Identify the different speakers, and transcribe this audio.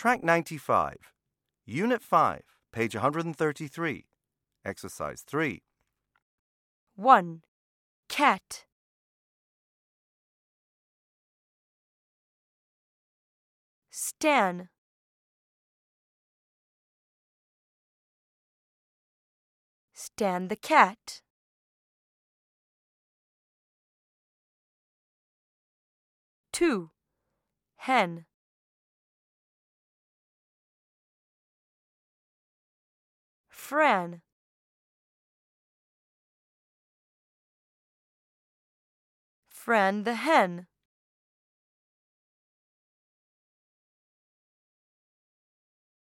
Speaker 1: Track 95, Unit 5, page 133, Exercise 3.
Speaker 2: 1. Cat. Stan. Stan the cat. 2. Hen. Fran. Fran the hen.